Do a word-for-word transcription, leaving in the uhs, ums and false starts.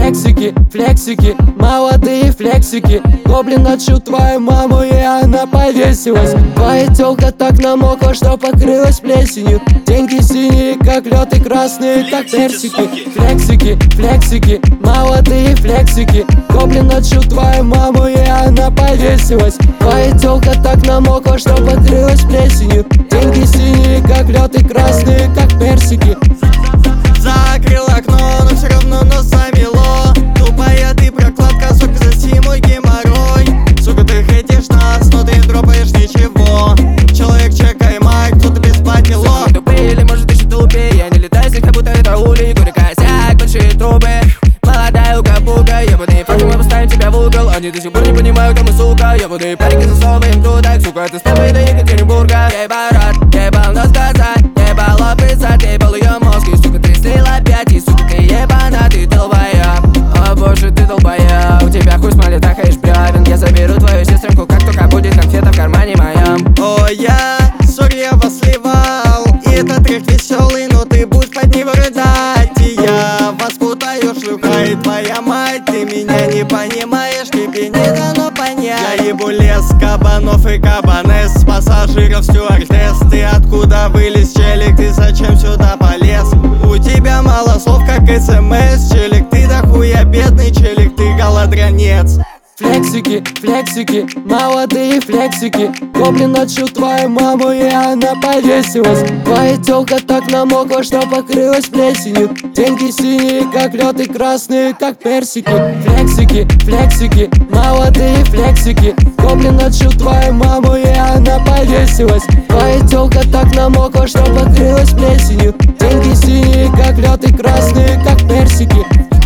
Флексики, флексики, молодые флексики. Гоблин отшил твою маму, и она повесилась. Твоя тёлка так намокла, что покрылась плесенью. Деньги синие, как лед, и красные, как персики. Флексики, флексики, молодые флексики. Гоблин отшил твою маму, и она повесилась. Твоя тёлка так намокла, что покрылась плесенью. Деньги синие, как лед, и красные, как персики. Закрыл окно, но все равно нос замело. Тупая ты прокладка, сука, заси мой геморрой. Сука, ты хейтишь нас, но ты не дропаешь ничего. Человек, чекай майк, кто-то без папило. Тупые или может еще тупее. Я не летаю здесь, как будто это улей. Курю косяк, большие трубы. Молодая ука-бука, ебаный факт, мы поставим тебя в угол. Они до сих пор не понимают, кто мы, сука. Ебаные парики засовываем круто. Сука, ты с тобой до Екатеринбурга. Ебал рот, ебал нос сказать, ебал описать, ебал ее мозг. И сука, ты слил опять, и сука, ты ебана, ты долбоеб. О боже, ты долбоеб. У тебя хуй смолит, тахаешь бревен. Я заберу твою сестренку, как только будет конфета в кармане моем. О, я, сори, я вас сливал. И этот трек веселый, но ты будешь под него рыдать. И я вас путаю, шлюха и твоя мать. Ты меня не понимаешь, тебе не дано понять. Я ебу лес кабанов и кабанес, с пассажиров стюардесс. Ты откуда вылез, челик, ты зачем сюда полез? У тебя мало слов, как смс, челик. Ты дохуя бедный, челик, ты голодранец. Флексики, флексики, молодые флексики. Гоблин отшил твою маму, и она повесилась. Твоя тёлка так намокла, что покрылась плесенью. Деньги синие, как лед, и красные, как персики. Флексики, флексики, молодые флексики. Гоблин отшил твою маму, и она повесилась. Твоя тёлка так намокла, что покрылась плесенью. Деньги синие, как лед, и красные, как персики.